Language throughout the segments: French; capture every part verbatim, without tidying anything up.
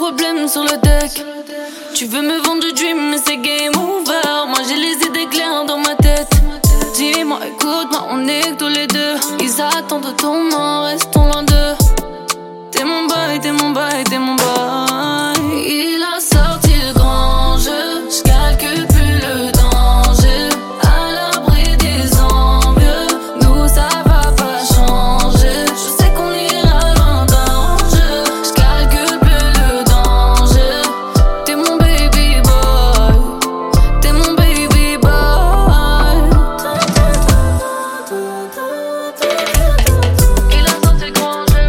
problèmes sur le deck. Tu veux me vendre du dream, mais c'est game over. Moi j'ai les idées claires dans ma tête. Dis-moi, écoute-moi, on est que tous les deux. Ils attendent ton nom, restons loin d'eux. T'es mon boy, t'es mon boy, t'es mon boy. Il a sorti le grand jeu, j'calcule plus le danger. À l'abri des envieux, nous ça va pas changer. Je sais qu'on ira loin d'un jeu, j'calcule plus le danger. T'es mon baby boy, t'es mon baby boy. Il a sorti le grand jeu.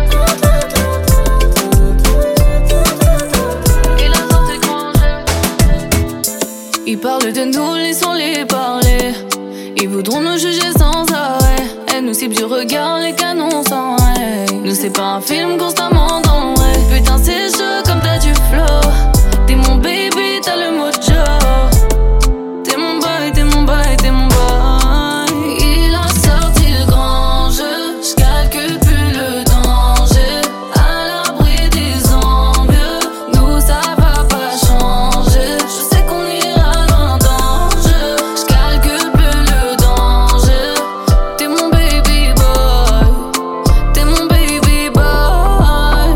Il a sorti le grand jeu. Ils parlent de nous, laissons-les parler. Ils voudront nous juger sans arrêt. Elle nous cible du regard, les canons sans arrêt. Nous c'est pas un film constamment dans le rêve. Putain c'est chaud comme t'as du flow. T'es mon baby, t'as le mojo. T'es mon boy, t'es mon boy, t'es mon boy. Il a sorti le grand jeu, j'calcule plus le danger. À l'abri des envieux, nous ça va pas changer. Je sais qu'on ira loin d'un jeu, j'calcule plus le danger. T'es mon baby boy, t'es mon baby boy.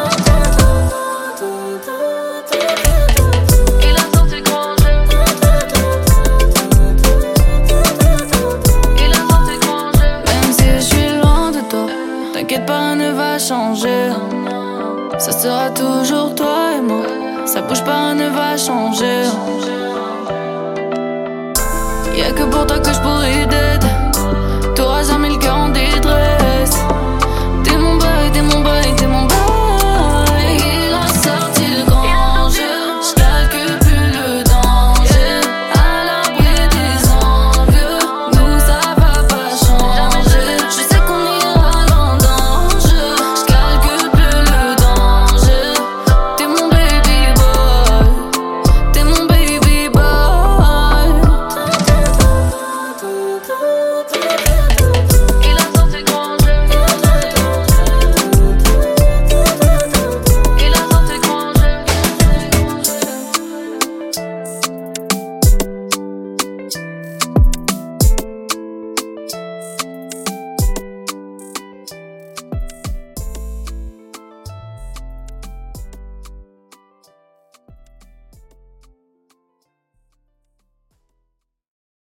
Il a sorti le grand jeu. Il a sorti le grand jeu. Même si je suis loin de toi, t'inquiète pas, rien ne va changer. Ça sera toujours toi et moi. Ça bouge pas, rien ne va changer. Y'a que pour toi que je pourrais d'être. T'auras jamais le cœur en détresse. T'es mon boy, t'es mon boy,